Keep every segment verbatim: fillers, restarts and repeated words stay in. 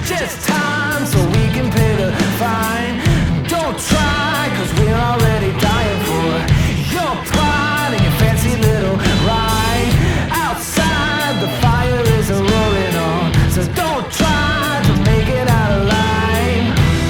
just time so we can pay the fine. Don't try, cause we're already dying for your pride and your fancy little ride. Outside the fire is a roaring on, so don't try to make it out alive.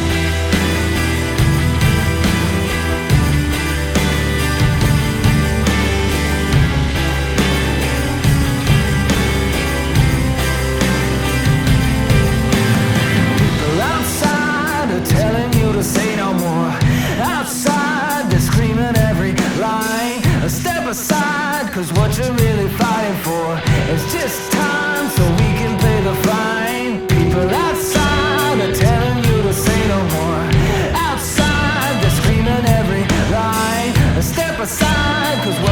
People outside are telling you to say no more. Outside they're screaming every line. Step aside, cause what you're really fighting for is just time so we can pay the fine. People outside are telling you to say no more. Outside they're screaming every line. Step aside, cause what